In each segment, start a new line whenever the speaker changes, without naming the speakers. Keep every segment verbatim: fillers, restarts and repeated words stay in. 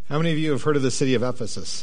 How many of you have heard of the city of Ephesus?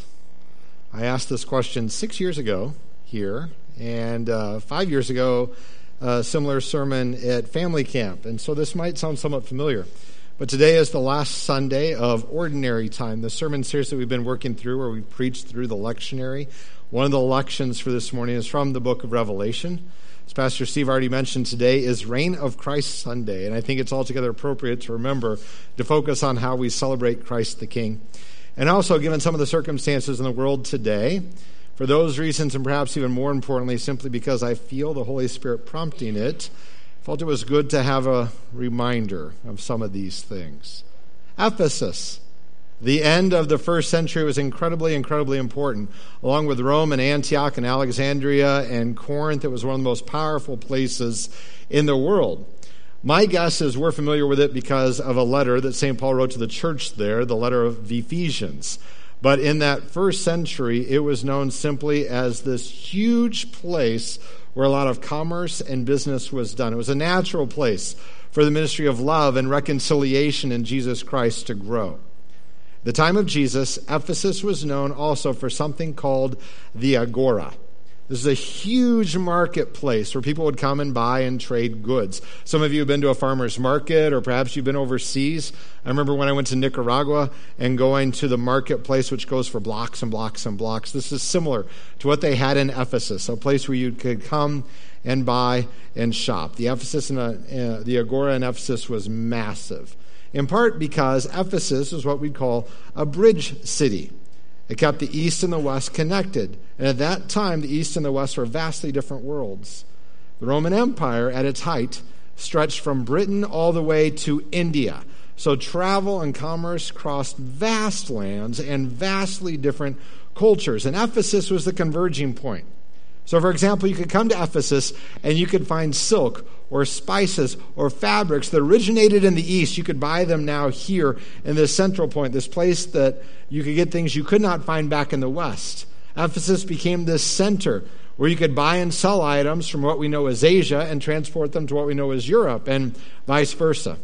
I asked this question six years ago here, and uh, five years ago, a similar sermon at family camp. And so this might sound somewhat familiar. But today is the last Sunday of Ordinary Time, the sermon series that we've been working through where we've preached through the lectionary. One of the lections for this morning is from the book of Revelation. As Pastor Steve already mentioned, today is Reign of Christ Sunday, and I think it's altogether appropriate to remember to focus on how we celebrate Christ the King. And also, given some of the circumstances in the world today, for those reasons, and perhaps even more importantly, simply because I feel the Holy Spirit prompting it, I felt it was good to have a reminder of some of these things. Ephesus. The end of the first century was incredibly, incredibly important. Along with Rome and Antioch and Alexandria and Corinth, it was one of the most powerful places in the world. My guess is we're familiar with it because of a letter that Saint Paul wrote to the church there, the letter of Ephesians. But in that first century, it was known simply as this huge place where a lot of commerce and business was done. It was a natural place for the ministry of love and reconciliation in Jesus Christ to grow. The time of Jesus, Ephesus was known also for something called the Agora. This is a huge marketplace where people would come and buy and trade goods. Some of you have been to a farmer's market, or perhaps you've been overseas. I remember when I went to Nicaragua and going to the marketplace, which goes for blocks and blocks and blocks. This is similar to what they had in Ephesus, a place where you could come and buy and shop. The Ephesus and uh, the Agora in Ephesus was massive, in part because Ephesus is what we'd call a bridge city. It kept the East and the West connected. And at that time, the East and the West were vastly different worlds. The Roman Empire, at its height, stretched from Britain all the way to India. So travel and commerce crossed vast lands and vastly different cultures. And Ephesus was the converging point. So, for example, you could come to Ephesus and you could find silk or spices or fabrics that originated in the East. You could buy them now here in this central point, this place that you could get things you could not find back in the West. Ephesus became this center where you could buy and sell items from what we know as Asia and transport them to what we know as Europe, and vice versa.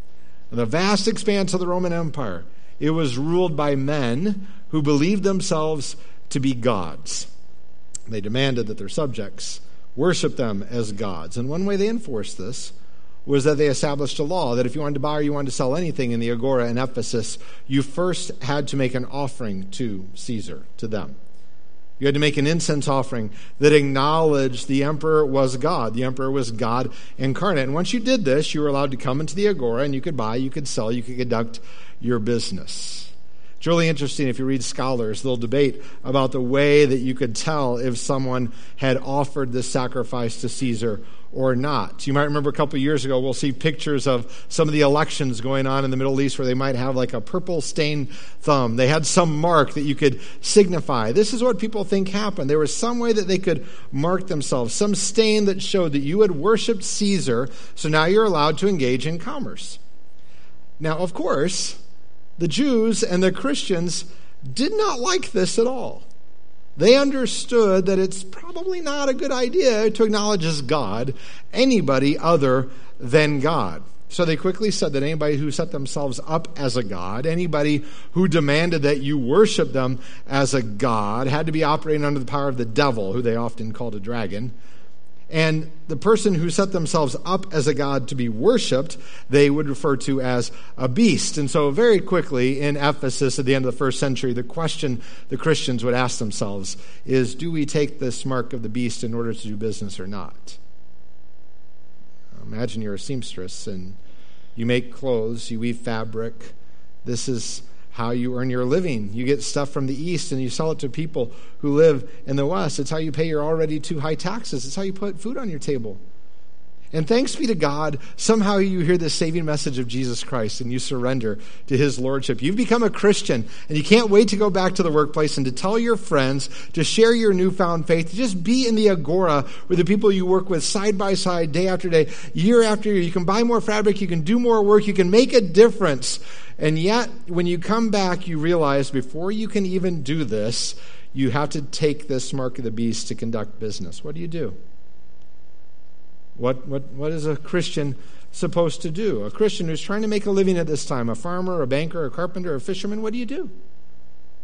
The vast expanse of the Roman Empire, it was ruled by men who believed themselves to be gods. They demanded that their subjects worship them as gods. And one way they enforced this was that they established a law that if you wanted to buy or you wanted to sell anything in the Agora in Ephesus, you first had to make an offering to Caesar, to them. You had to make an incense offering that acknowledged the emperor was God. The emperor was God incarnate. And once you did this, you were allowed to come into the Agora and you could buy, you could sell, you could conduct your business. It's really interesting if you read scholars, they'll debate about the way that you could tell if someone had offered this sacrifice to Caesar or not. You might remember a couple of years ago, we'll see pictures of some of the elections going on in the Middle East where they might have like a purple stained thumb. They had some mark that you could signify. This is what people think happened. There was some way that they could mark themselves, some stain that showed that you had worshipped Caesar, so now you're allowed to engage in commerce. Now, of course, the Jews and the Christians did not like this at all. They understood that it's probably not a good idea to acknowledge as God anybody other than God. So they quickly said that anybody who set themselves up as a god, anybody who demanded that you worship them as a god, had to be operating under the power of the devil, who they often called a dragon. And the person who set themselves up as a god to be worshipped, they would refer to as a beast. And so very quickly in Ephesus at the end of the first century, the question the Christians would ask themselves is, do we take this mark of the beast in order to do business or not? Imagine you're a seamstress and you make clothes, you weave fabric. This is how you earn your living. You get stuff from the East and you sell it to people who live in the West. It's how you pay your already too high taxes. It's how you put food on your table. And thanks be to God, somehow you hear the saving message of Jesus Christ and you surrender to his lordship. You've become a Christian and you can't wait to go back to the workplace and to tell your friends, to share your newfound faith, to just be in the Agora with the people you work with side by side, day after day, year after year. You can buy more fabric, you can do more work, you can make a difference. And yet, when you come back, you realize before you can even do this, you have to take this mark of the beast to conduct business. What do you do? What, what, what is a Christian supposed to do? A Christian who's trying to make a living at this time, a farmer, a banker, a carpenter, a fisherman, what do you do?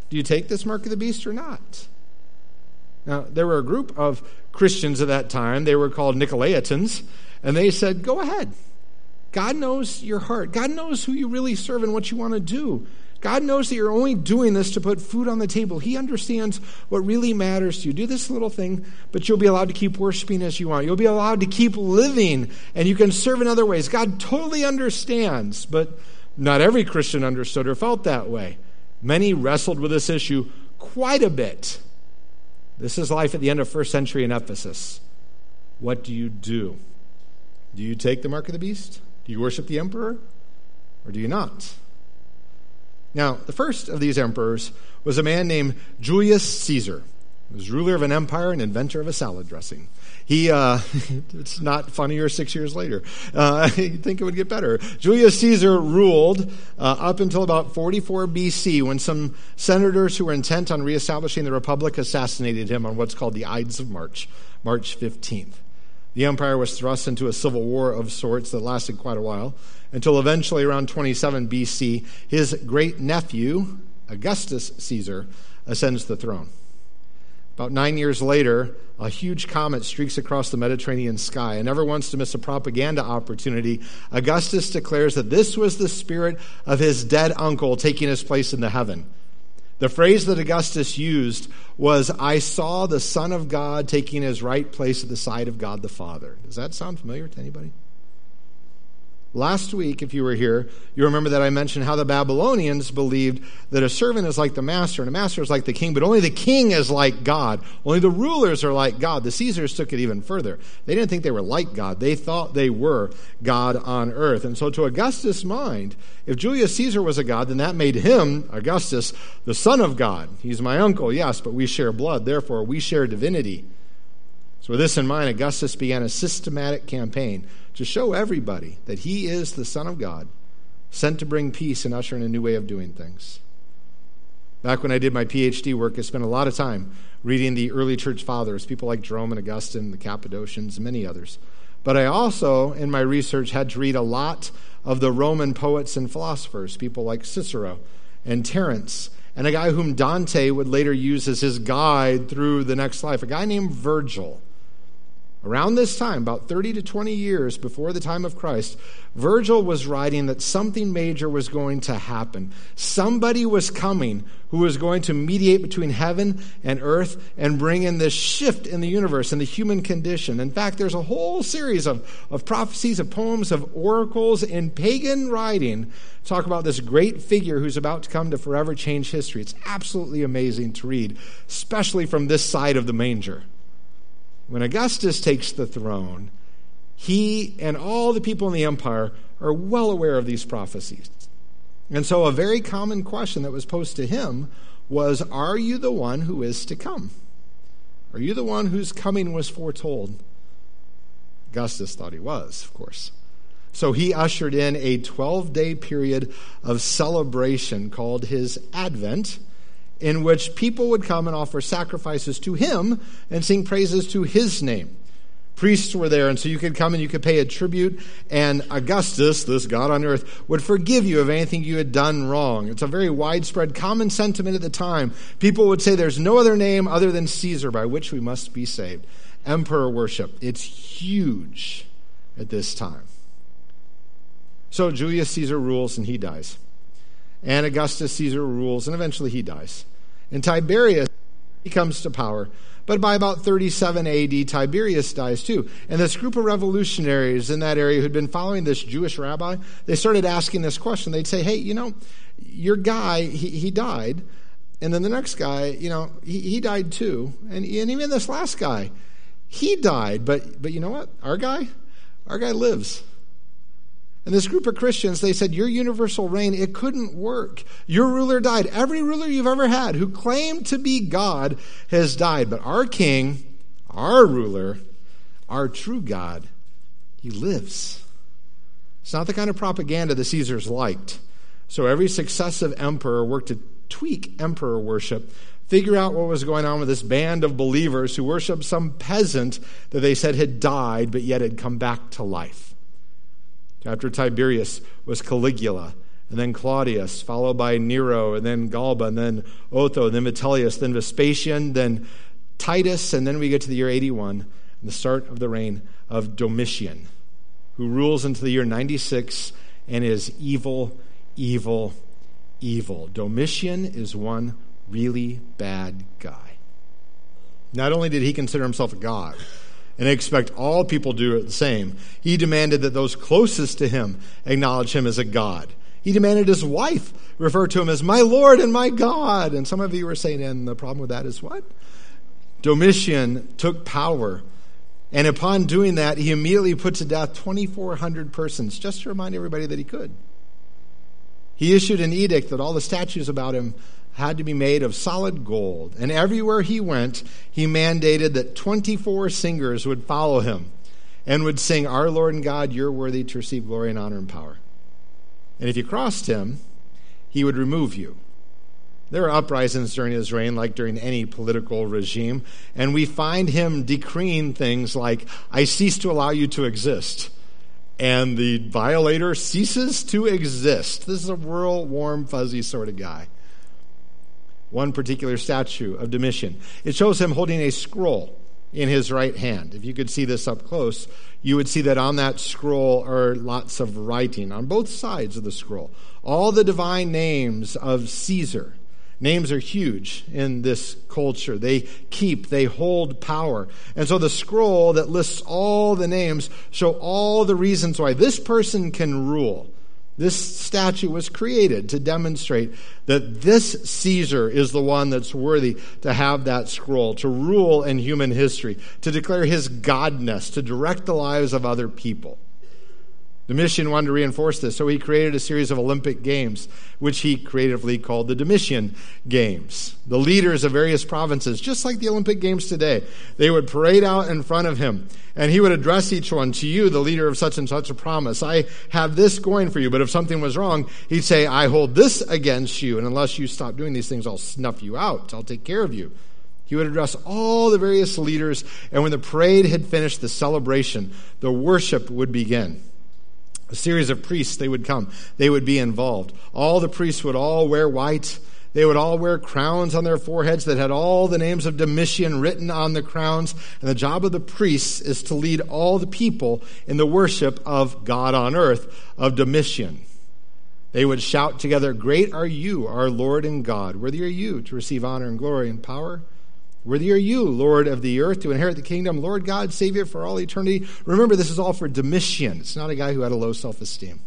Do you take this mark of the beast or not? Now, there were a group of Christians at that time. They were called Nicolaitans, and they said, go ahead. God knows your heart. God knows who you really serve and what you want to do. God knows that you're only doing this to put food on the table. He understands what really matters to you. Do this little thing, but you'll be allowed to keep worshiping as you want. You'll be allowed to keep living, and you can serve in other ways. God totally understands, but not every Christian understood or felt that way. Many wrestled with this issue quite a bit. This is life at the end of first century in Ephesus. What do you do? Do you take the mark of the beast? Do you worship the emperor? Or do you not? Now, the first of these emperors was a man named Julius Caesar. He was ruler of an empire and inventor of a salad dressing. He, uh, it's not funnier six years later. Uh, you'd think it would get better. Julius Caesar ruled uh, up until about forty-four B C when some senators who were intent on reestablishing the republic assassinated him on what's called the Ides of March, March fifteenth. The empire was thrust into a civil war of sorts that lasted quite a while, until eventually around twenty-seven B C, his great-nephew, Augustus Caesar, ascends the throne. About nine years later, a huge comet streaks across the Mediterranean sky, and never wants to miss a propaganda opportunity. Augustus declares that this was the spirit of his dead uncle taking his place in the heaven. The phrase that Augustus used was, I saw the Son of God taking his right place at the side of God the Father. Does that sound familiar to anybody? Last week, if you were here, you remember that I mentioned how the Babylonians believed that a servant is like the master and a master is like the king, but only the king is like God. Only the rulers are like God. The Caesars took it even further. They didn't think they were like God. They thought they were God on earth. And so to Augustus' mind, if Julius Caesar was a god, then that made him, Augustus, the son of God. He's my uncle, yes, but we share blood. Therefore, we share divinity. So with this in mind, Augustus began a systematic campaign to show everybody that he is the Son of God, sent to bring peace and usher in a new way of doing things. Back when I did my P H D work, I spent a lot of time reading the early church fathers, people like Jerome and Augustine, the Cappadocians, and many others. But I also, in my research, had to read a lot of the Roman poets and philosophers, people like Cicero and Terence, and a guy whom Dante would later use as his guide through the next life, a guy named Virgil. Around this time, about thirty to twenty years before the time of Christ, Virgil was writing that something major was going to happen. Somebody was coming who was going to mediate between heaven and earth and bring in this shift in the universe and the human condition. In fact, there's a whole series of, of prophecies, of poems, of oracles in pagan writing talk about this great figure who's about to come to forever change history. It's absolutely amazing to read, especially from this side of the manger. When Augustus takes the throne, he and all the people in the empire are well aware of these prophecies. And so a very common question that was posed to him was, are you the one who is to come? Are you the one whose coming was foretold? Augustus thought he was, of course. So he ushered in a twelve-day period of celebration called his Advent, in which people would come and offer sacrifices to him and sing praises to his name. Priests were there, and so you could come and you could pay a tribute, and Augustus, this God on earth, would forgive you of anything you had done wrong. It's a very widespread common sentiment at the time. People would say there's no other name other than Caesar by which we must be saved. Emperor worship. It's huge at this time. So Julius Caesar rules and he dies. And Augustus Caesar rules, and eventually he dies. And Tiberius, he comes to power. But by about thirty-seven A D, Tiberius dies too. And this group of revolutionaries in that area who'd been following this Jewish rabbi, they started asking this question. They'd say, hey, you know, your guy, he, he died. And then the next guy, you know, he, he died too. And, and even this last guy, he died. But, but you know what? Our guy, our guy lives. And this group of Christians, they said, your universal reign, it couldn't work. Your ruler died. Every ruler you've ever had who claimed to be God has died. But our king, our ruler, our true God, he lives. It's not the kind of propaganda the Caesars liked. So every successive emperor worked to tweak emperor worship, figure out what was going on with this band of believers who worshiped some peasant that they said had died, but yet had come back to life. After Tiberius was Caligula, and then Claudius, followed by Nero, and then Galba, and then Otho, and then Vitellius, then Vespasian, then Titus, and then we get to the year eighty-one, and the start of the reign of Domitian, who rules into the year ninety-six and is evil, evil, evil. Domitian is one really bad guy. Not only did he consider himself a god and expect all people to do it the same, he demanded that those closest to him acknowledge him as a god. He demanded his wife refer to him as my Lord and my God. And some of you were saying, and the problem with that is what? Domitian took power, and upon doing that, he immediately put to death twenty-four hundred persons, just to remind everybody that he could. He issued an edict that all the statues about him had to be made of solid gold. And everywhere he went, he mandated that twenty-four singers would follow him and would sing, our Lord and God, you're worthy to receive glory and honor and power. And if you crossed him, he would remove you. There were uprisings during his reign, like during any political regime, and we find him decreeing things like, I cease to allow you to exist. And the violator ceases to exist. This is a real warm, fuzzy sort of guy. One particular statue of Domitian, it shows him holding a scroll in his right hand. If you could see this up close, you would see that on that scroll are lots of writing on both sides of the scroll. All the divine names of Caesar. Names are huge in this culture. They keep, they hold power. And so the scroll that lists all the names show all the reasons why this person can rule. This statue was created to demonstrate that this Caesar is the one that's worthy to have that scroll, to rule in human history, to declare his godness, to direct the lives of other people. Domitian wanted to reinforce this, so he created a series of Olympic Games, which he creatively called the Domitian Games. The leaders of various provinces, just like the Olympic Games today, they would parade out in front of him, and he would address each one, to you, the leader of such and such a promise, I have this going for you, but if something was wrong, he'd say, I hold this against you, and unless you stop doing these things, I'll snuff you out, I'll take care of you. He would address all the various leaders, and when the parade had finished, the celebration, the worship would begin. A series of priests, they would come. They would be involved. All the priests would all wear white. They would all wear crowns on their foreheads that had all the names of Domitian written on the crowns. And the job of the priests is to lead all the people in the worship of God on earth, of Domitian. They would shout together, great are you, our Lord and God. Worthy are you to receive honor and glory and power. Worthy are you, Lord of the earth, to inherit the kingdom, Lord God, Savior for all eternity. Remember, this is all for Domitian. It's not a guy who had a low self-esteem.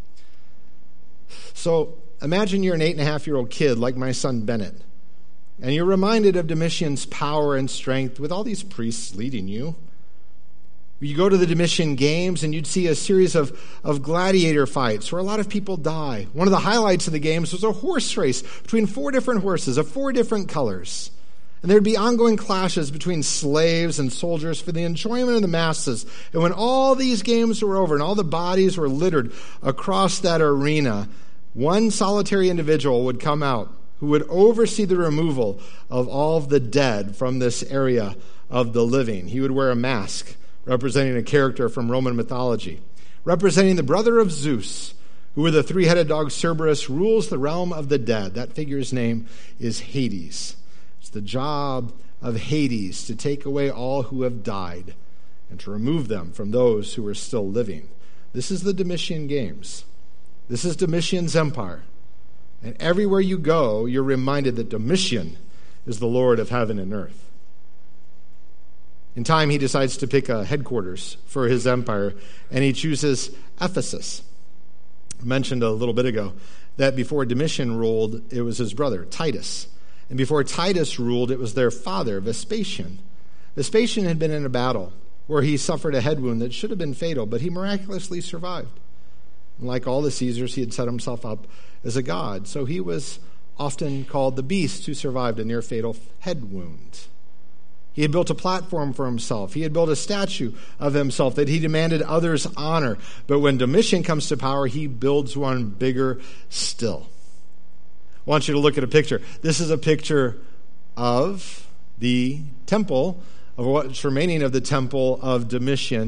So imagine you're an eight and a half year old kid like my son Bennett, and you're reminded of Domitian's power and strength with all these priests leading you. You go to the Domitian Games and you'd see a series of, of gladiator fights where a lot of people die. One of the highlights of the games was a horse race between four different horses of four different colors. And there'd be ongoing clashes between slaves and soldiers for the enjoyment of the masses. And when all these games were over and all the bodies were littered across that arena, one solitary individual would come out who would oversee the removal of all of the dead from this area of the living. He would wear a mask representing a character from Roman mythology, representing the brother of Zeus, who with a three-headed dog Cerberus rules the realm of the dead. That figure's name is Hades. It's the job of Hades to take away all who have died and to remove them from those who are still living. This is the Domitian Games. This is Domitian's empire. And everywhere you go, you're reminded that Domitian is the Lord of heaven and earth. In time, he decides to pick a headquarters for his empire, and he chooses Ephesus. I mentioned a little bit ago that before Domitian ruled, it was his brother, Titus. And before Titus ruled, it was their father, Vespasian. Vespasian had been in a battle where he suffered a head wound that should have been fatal, but he miraculously survived. And like all the Caesars, he had set himself up as a god. So he was often called the beast who survived a near-fatal head wound. He had built a platform for himself. He had built a statue of himself that he demanded others honor. But when Domitian comes to power, he builds one bigger still. I want you to look at a picture. This is a picture of the temple, of what's remaining of the temple of Domitian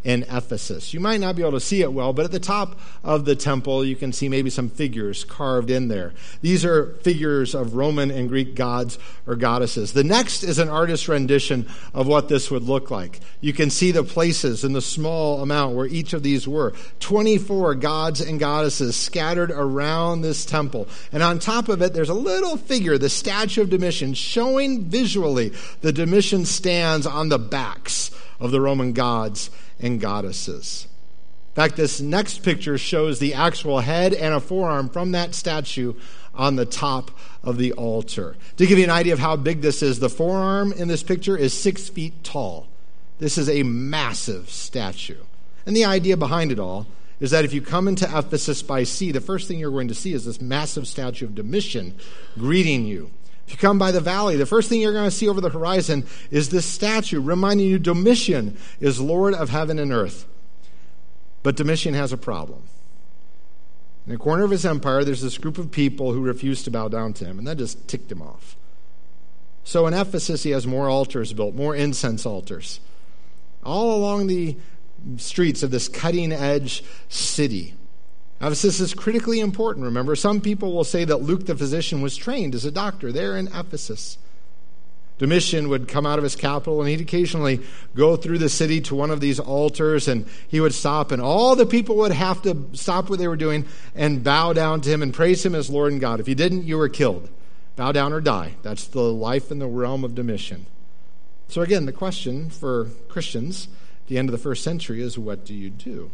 in Ephesus. You might not be able to see it well, but at the top of the temple, you can see maybe some figures carved in there. These are figures of Roman and Greek gods or goddesses. The next is an artist's rendition of what this would look like. You can see the places in the small amount where each of these were. twenty-four gods and goddesses scattered around this temple. And on top of it, there's a little figure, the statue of Domitian, showing visually the Domitian stands on the backs of the Roman gods and goddesses. In fact, this next picture shows the actual head and a forearm from that statue on the top of the altar. To give you an idea of how big this is, the forearm in this picture is six feet tall. This is a massive statue. And the idea behind it all is that if you come into Ephesus by sea, the first thing you're going to see is this massive statue of Domitian greeting you. If you come by the valley, the first thing you're going to see over the horizon is this statue reminding you Domitian is Lord of heaven and earth. But Domitian has a problem. In the corner of his empire, there's this group of people who refuse to bow down to him, and that just ticked him off. So in Ephesus, he has more altars built, more incense altars, all along the streets of this cutting-edge city. Ephesus is critically important, remember. Some people will say that Luke the physician was trained as a doctor there in Ephesus. Domitian would come out of his capital, and he'd occasionally go through the city to one of these altars, and he would stop, and all the people would have to stop what they were doing and bow down to him and praise him as Lord and God. If you didn't, you were killed. Bow down or die. That's the life in the realm of Domitian. So again, the question for Christians at the end of the first century is, what do you do?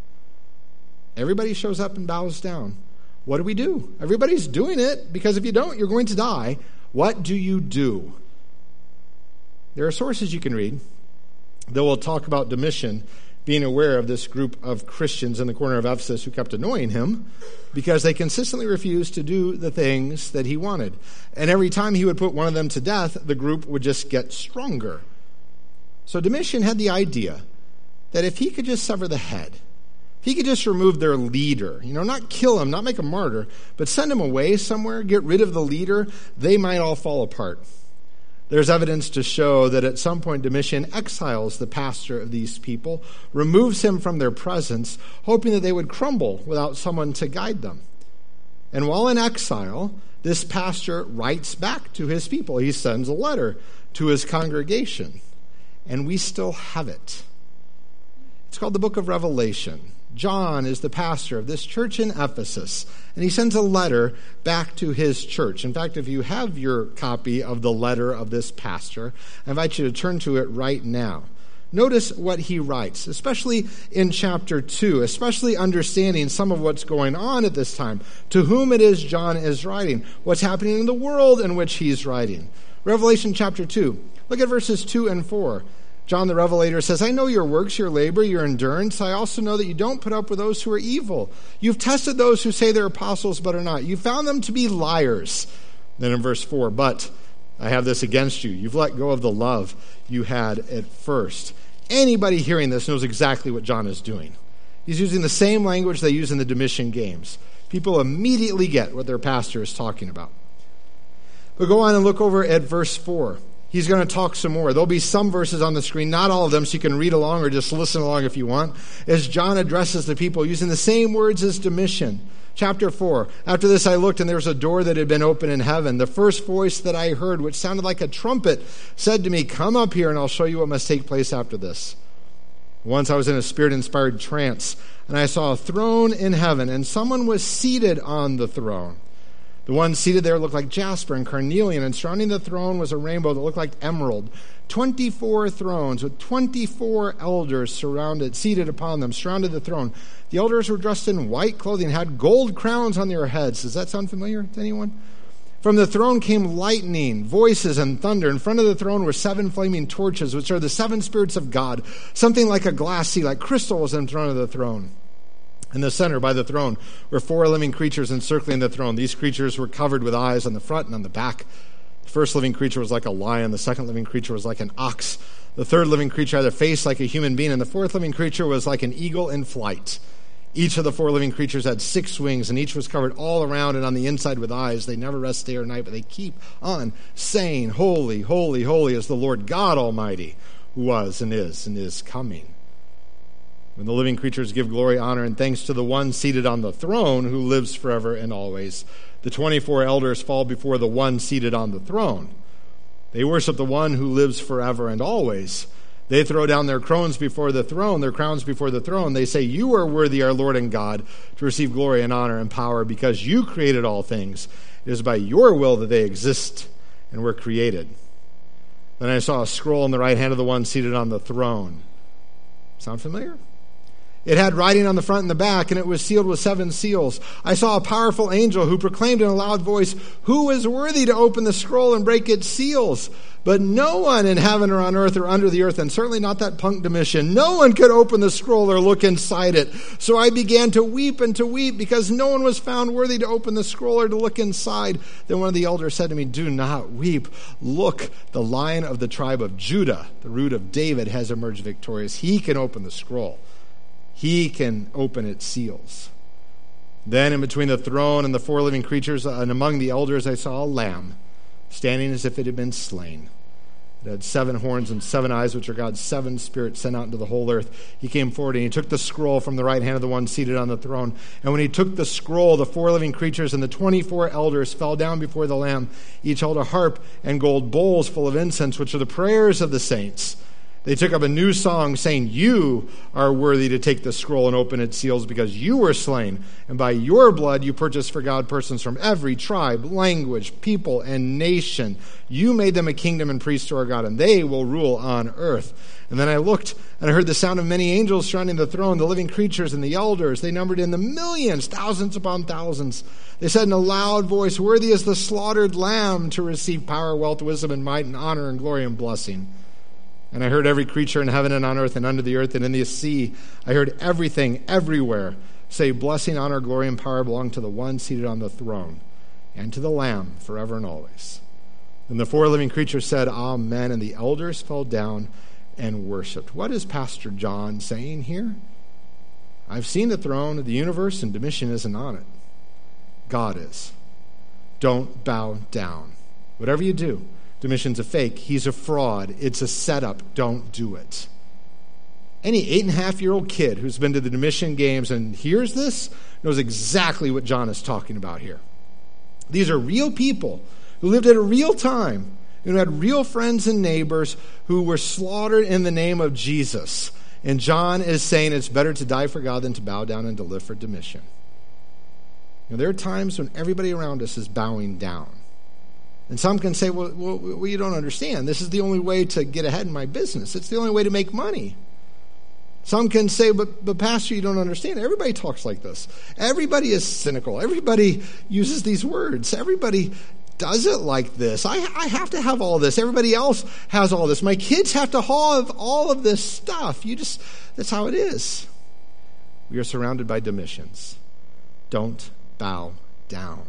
Everybody shows up and bows down. What do we do? Everybody's doing it, because if you don't, you're going to die. What do you do? There are sources you can read that will talk about Domitian being aware of this group of Christians in the corner of Ephesus who kept annoying him because they consistently refused to do the things that he wanted. And every time he would put one of them to death, the group would just get stronger. So Domitian had the idea that if he could just sever the head, he could just remove their leader, you know, not kill him, not make a martyr, but send him away somewhere, get rid of the leader, they might all fall apart. There's evidence to show that at some point Domitian exiles the pastor of these people, removes him from their presence, hoping that they would crumble without someone to guide them. And while in exile, this pastor writes back to his people. He sends a letter to his congregation, and we still have it. It's called the Book of Revelation. John is the pastor of this church in Ephesus, and he sends a letter back to his church. In fact, if you have your copy of the letter of this pastor, I invite you to turn to it right now. Notice what he writes, especially in chapter two, especially understanding some of what's going on at this time, to whom it is John is writing, what's happening in the world in which he's writing. Revelation chapter two, look at verses two and four. John the Revelator says, I know your works, your labor, your endurance. I also know that you don't put up with those who are evil. You've tested those who say they're apostles but are not. You found them to be liars. Then in verse four, but I have this against you. You've let go of the love you had at first. Anybody hearing this knows exactly what John is doing. He's using the same language they use in the Domitian Games. People immediately get what their pastor is talking about. But go on and look over at verse four. He's going to talk some more. There'll be some verses on the screen, not all of them, so you can read along or just listen along if you want, as John addresses the people using the same words as Domitian. Chapter four, after this I looked, and there was a door that had been opened in heaven. The first voice that I heard, which sounded like a trumpet, said to me, come up here, and I'll show you what must take place after this. Once I was in a spirit-inspired trance, and I saw a throne in heaven, and someone was seated on the throne. The one seated there looked like jasper and carnelian, and surrounding the throne was a rainbow that looked like emerald. Twenty-four thrones with twenty-four elders surrounded, seated upon them, surrounded the throne. The elders were dressed in white clothing, had gold crowns on their heads. Does that sound familiar to anyone? From the throne came lightning, voices, and thunder. In front of the throne were seven flaming torches, which are the seven spirits of God. Something like a glass sea, like crystal, was in front of the throne. In the center, by the throne, were four living creatures encircling the throne. These creatures were covered with eyes on the front and on the back. The first living creature was like a lion. The second living creature was like an ox. The third living creature had a face like a human being. And the fourth living creature was like an eagle in flight. Each of the four living creatures had six wings, and each was covered all around and on the inside with eyes. They never rest day or night, but they keep on saying, holy, holy, holy is the Lord God Almighty, who was and is and is coming. When the living creatures give glory, honor, and thanks to the one seated on the throne who lives forever and always, the twenty-four elders fall before the one seated on the throne. They worship the one who lives forever and always. They throw down their crowns before the throne, their crowns before the throne. They say, "You are worthy, our Lord and God, to receive glory and honor and power because you created all things. It is by your will that they exist and were created." Then I saw a scroll in the right hand of the one seated on the throne. Sound familiar? It had writing on the front and the back, and it was sealed with seven seals. I saw a powerful angel who proclaimed in a loud voice, "Who is worthy to open the scroll and break its seals?" But no one in heaven or on earth or under the earth, and certainly not that punk Domitian, no one could open the scroll or look inside it. So I began to weep and to weep because no one was found worthy to open the scroll or to look inside. Then one of the elders said to me, "Do not weep. Look, the Lion of the tribe of Judah, the root of David, has emerged victorious. He can open the scroll. He can open its seals." Then in between the throne and the four living creatures and among the elders I saw a lamb standing as if it had been slain. It had seven horns and seven eyes, which are God's seven spirits sent out into the whole earth. He came forward and he took the scroll from the right hand of the one seated on the throne. And when he took the scroll, the four living creatures and the twenty-four elders fell down before the Lamb. Each held a harp and gold bowls full of incense, which are the prayers of the saints. They took up a new song saying, "You are worthy to take the scroll and open its seals because you were slain. And by your blood you purchased for God persons from every tribe, language, people, and nation. You made them a kingdom and priests to our God, and they will rule on earth." And then I looked and I heard the sound of many angels surrounding the throne, the living creatures and the elders. They numbered in the millions, thousands upon thousands. They said in a loud voice, "Worthy is the slaughtered lamb to receive power, wealth, wisdom, and might, and honor, and glory, and blessing." And I heard every creature in heaven and on earth and under the earth and in the sea. I heard everything everywhere say, "Blessing, honor, glory, and power belong to the one seated on the throne and to the Lamb forever and always." And the four living creatures said, "Amen." And the elders fell down and worshiped. What is Pastor John saying here? I've seen the throne of the universe and Domitian isn't on it. God is. Don't bow down. Whatever you do, Domitian's a fake. He's a fraud. It's a setup. Don't do it. Any eight and a half year old kid who's been to the Domitian Games and hears this knows exactly what John is talking about here. These are real people who lived at a real time, who had real friends and neighbors who were slaughtered in the name of Jesus. And John is saying it's better to die for God than to bow down and to live for Domitian. You know, there are times when everybody around us is bowing down. And some can say, well, well, well, you don't understand. This is the only way to get ahead in my business. It's the only way to make money. Some can say, but, but Pastor, you don't understand. Everybody talks like this. Everybody is cynical. Everybody uses these words. Everybody does it like this. I, I have to have all this. Everybody else has all this. My kids have to have all of this stuff. You just, that's how it is. We are surrounded by Domitians. Don't bow down.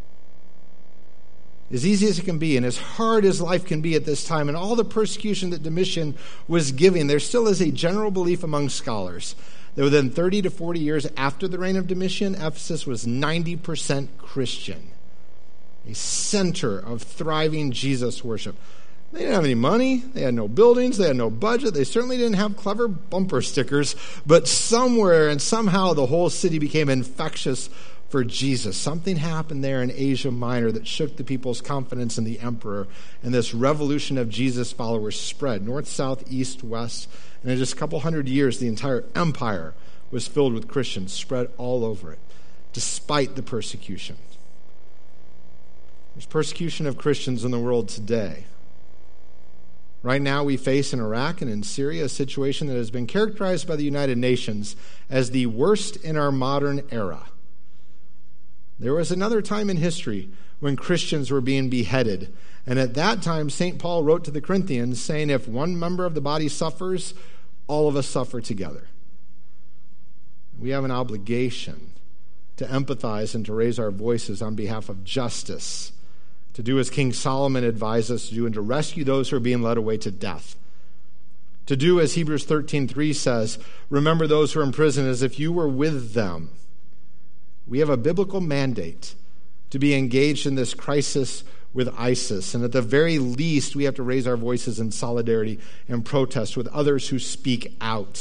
As easy as it can be and as hard as life can be at this time and all the persecution that Domitian was giving, there still is a general belief among scholars that within thirty to forty years after the reign of Domitian, Ephesus was ninety percent Christian, a center of thriving Jesus worship. They didn't have any money. They had no buildings. They had no budget. They certainly didn't have clever bumper stickers, but somewhere and somehow the whole city became infectious for Jesus. Something happened there in Asia Minor that shook the people's confidence in the emperor, and this revolution of Jesus followers spread north, south, east, west, and in just a couple hundred years, the entire empire was filled with Christians, spread all over it, despite the persecution. There's persecution of Christians in the world today. Right now, we face in Iraq and in Syria a situation that has been characterized by the United Nations as the worst in our modern era. There was another time in history when Christians were being beheaded. And at that time, Saint Paul wrote to the Corinthians saying, if one member of the body suffers, all of us suffer together. We have an obligation to empathize and to raise our voices on behalf of justice, to do as King Solomon advised us to do, and to rescue those who are being led away to death. To do as Hebrews thirteen three says, remember those who are in prison as if you were with them. We have a biblical mandate to be engaged in this crisis with ISIS. And at the very least, we have to raise our voices in solidarity and protest with others who speak out.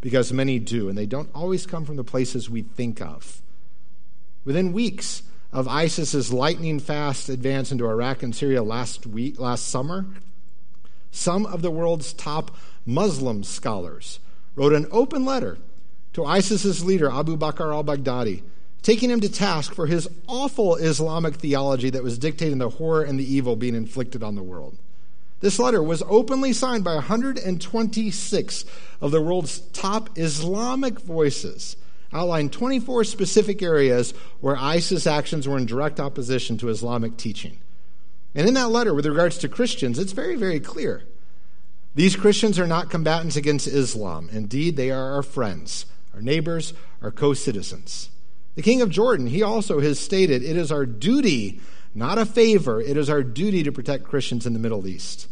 because many do, and they don't always come from the places we think of. Within weeks of ISIS's lightning-fast advance into Iraq and Syria last week, last summer, some of the world's top Muslim scholars wrote an open letter to ISIS's leader, Abu Bakr al-Baghdadi, taking him to task for his awful Islamic theology that was dictating the horror and the evil being inflicted on the world. This letter was openly signed by one hundred twenty-six of the world's top Islamic voices, outlined twenty-four specific areas where ISIS actions were in direct opposition to Islamic teaching. And in that letter, with regards to Christians, it's very, very clear. These Christians are not combatants against Islam. Indeed, they are our friends, our neighbors, our co-citizens. The king of Jordan, he also has stated, it is our duty, not a favor, it is our duty to protect Christians in the Middle East.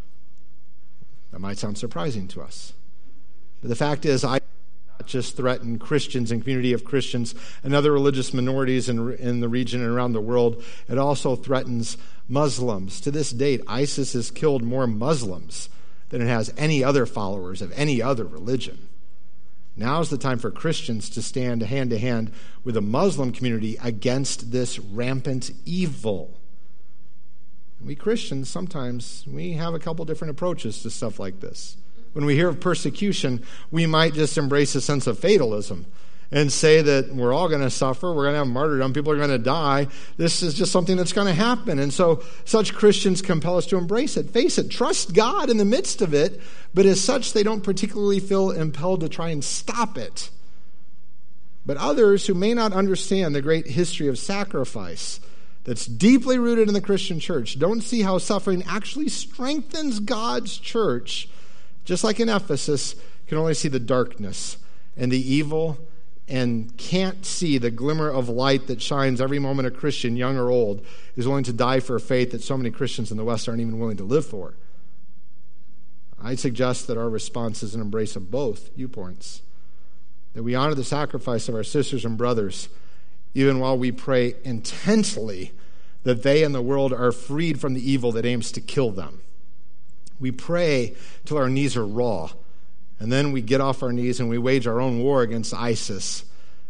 That might sound surprising to us. But the fact is, I not just threaten Christians and community of Christians and other religious minorities in, in the region and around the world. It also threatens Muslims. To this date, ISIS has killed more Muslims than it has any other followers of any other religion. Now is the time for Christians to stand hand to hand with the Muslim community against this rampant evil. We Christians, sometimes, we have a couple different approaches to stuff like this. When we hear of persecution, we might just embrace a sense of fatalism and say that we're all going to suffer, we're going to have martyrdom, people are going to die. This is just something that's going to happen. And so such Christians compel us to embrace it. Face it, trust God in the midst of it, but as such, they don't particularly feel impelled to try and stop it. But others who may not understand the great history of sacrifice that's deeply rooted in the Christian church don't see how suffering actually strengthens God's church, just like in Ephesus, can only see the darkness and the evil and can't see the glimmer of light that shines every moment a Christian, young or old, is willing to die for a faith that so many Christians in the West aren't even willing to live for. I suggest that our response is an embrace of both viewpoints, that we honor the sacrifice of our sisters and brothers, even while we pray intensely that they and the world are freed from the evil that aims to kill them. We pray till our knees are raw, and then we get off our knees and we wage our own war against ISIS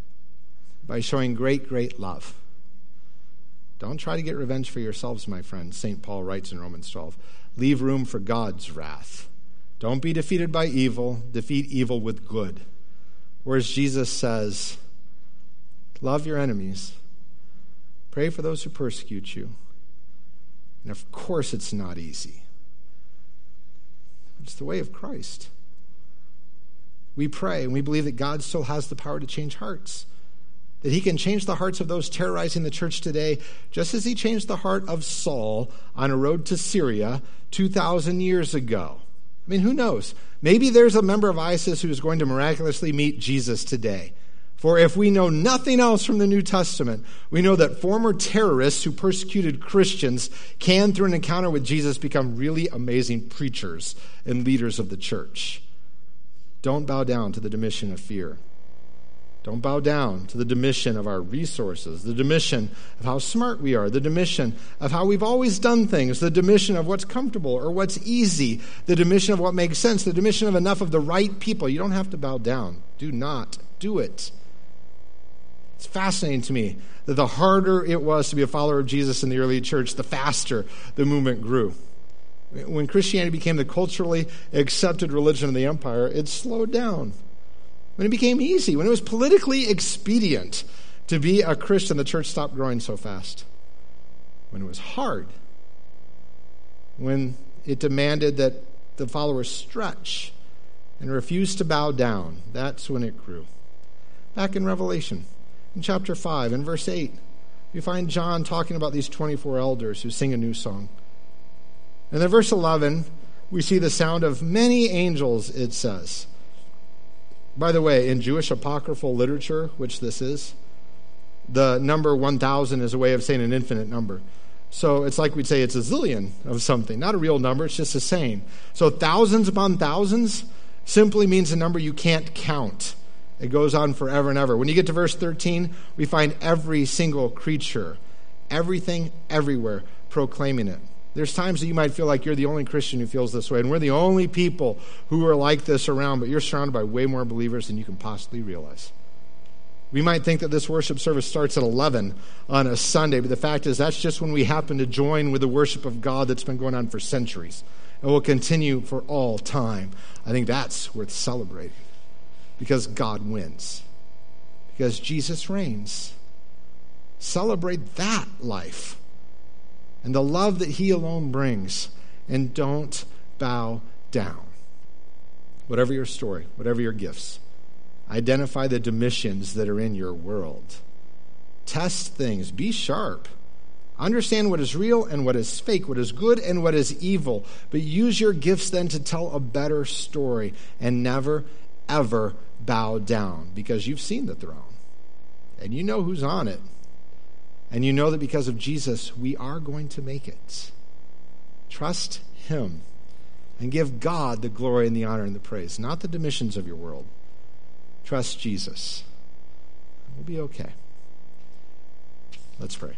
by showing great, great love. Don't try to get revenge for yourselves, my friends, Saint Paul writes in Romans twelve. Leave room for God's wrath. Don't be defeated by evil. Defeat evil with good. Whereas Jesus says, love your enemies. Pray for those who persecute you. And of course it's not easy. It's the way of Christ. We pray and we believe that God still has the power to change hearts. That he can change the hearts of those terrorizing the church today, just as he changed the heart of Saul on a road to Syria two thousand years ago. I mean, who knows? Maybe there's a member of ISIS who is going to miraculously meet Jesus today. For if we know nothing else from the New Testament, we know that former terrorists who persecuted Christians can, through an encounter with Jesus, become really amazing preachers and leaders of the church. Don't bow down to the dominion of fear. Don't bow down to the dominion of our resources, the dominion of how smart we are, the dominion of how we've always done things, the dominion of what's comfortable or what's easy, the dominion of what makes sense, the dominion of enough of the right people. You don't have to bow down. Do not do it. It's fascinating to me that the harder it was to be a follower of Jesus in the early church, the faster the movement grew. When Christianity became the culturally accepted religion of the empire, it slowed down. When it became easy, when it was politically expedient to be a Christian, the church stopped growing so fast. When it was hard, when it demanded that the followers stretch and refuse to bow down, that's when it grew. Back in Revelation, in chapter five, in verse eight, you find John talking about these twenty-four elders who sing a new song. And in verse eleven, we see the sound of many angels, it says. By the way, in Jewish apocryphal literature, which this is, the number one thousand is a way of saying an infinite number. So it's like we'd say it's a zillion of something. Not a real number, it's just a saying. So thousands upon thousands simply means a number you can't count. It goes on forever and ever. When you get to verse thirteen, we find every single creature, everything, everywhere, proclaiming it. There's times that you might feel like you're the only Christian who feels this way, and we're the only people who are like this around, but you're surrounded by way more believers than you can possibly realize. We might think that this worship service starts at eleven on a Sunday, but the fact is that's just when we happen to join with the worship of God that's been going on for centuries and will continue for all time. I think that's worth celebrating because God wins, because Jesus reigns. Celebrate that life and the love that he alone brings, and don't bow down. Whatever your story, whatever your gifts, identify the dimensions that are in your world. Test things. Be sharp. Understand what is real and what is fake, what is good and what is evil. But use your gifts then to tell a better story, and never, ever bow down, because you've seen the throne and you know who's on it. And you know that because of Jesus, we are going to make it. Trust him and give God the glory and the honor and the praise, not the dimensions of your world. Trust Jesus. We'll be okay. Let's pray.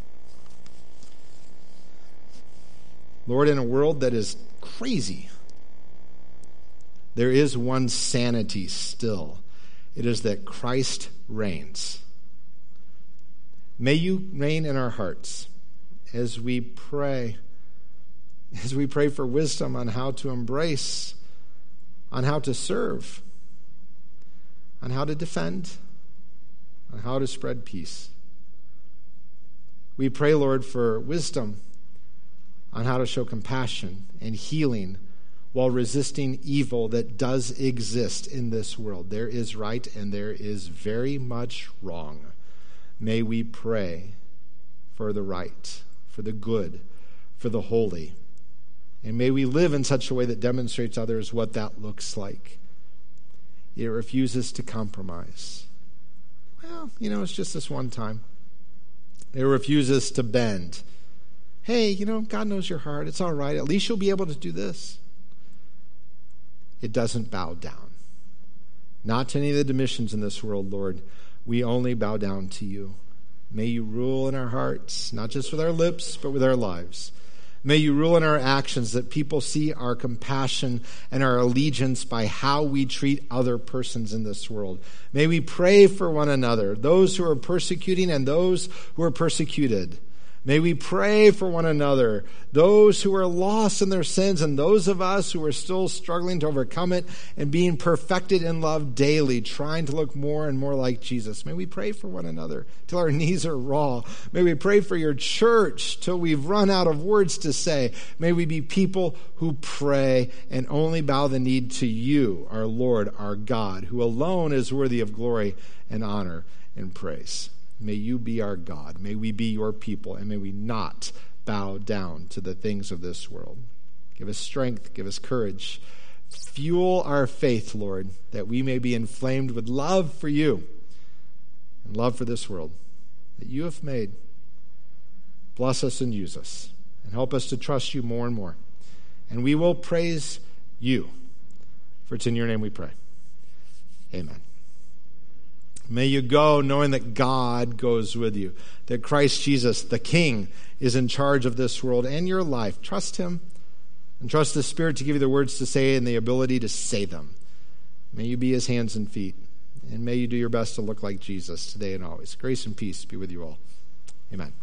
Lord, in a world that is crazy, there is one sanity still. It is that Christ reigns. May you reign in our hearts as we pray, as we pray for wisdom on how to embrace, on how to serve, on how to defend, on how to spread peace. We pray, Lord, for wisdom on how to show compassion and healing while resisting evil that does exist in this world. There is right and there is very much wrong. May we pray for the right, for the good, for the holy. And may we live in such a way that demonstrates others what that looks like. It refuses to compromise. Well, you know, it's just this one time. It refuses to bend. Hey, you know, God knows your heart. It's all right. At least you'll be able to do this. It doesn't bow down. Not to any of the dimensions in this world, Lord. We only bow down to you. May you rule in our hearts, not just with our lips, but with our lives. May you rule in our actions, that people see our compassion and our allegiance by how we treat other persons in this world. May we pray for one another, those who are persecuting and those who are persecuted. May we pray for one another, those who are lost in their sins and those of us who are still struggling to overcome it and being perfected in love daily, trying to look more and more like Jesus. May we pray for one another till our knees are raw. May we pray for your church till we've run out of words to say. May we be people who pray and only bow the knee to you, our Lord, our God, who alone is worthy of glory and honor and praise. May you be our God. May we be your people, and may we not bow down to the things of this world. Give us strength, give us courage. Fuel our faith, Lord, that we may be inflamed with love for you and love for this world that you have made. Bless us and use us, and help us to trust you more and more. And we will praise you. For it's in your name we pray. Amen. May you go knowing that God goes with you, that Christ Jesus, the King, is in charge of this world and your life. Trust him and trust the Spirit to give you the words to say and the ability to say them. May you be his hands and feet, and may you do your best to look like Jesus today and always. Grace and peace be with you all. Amen.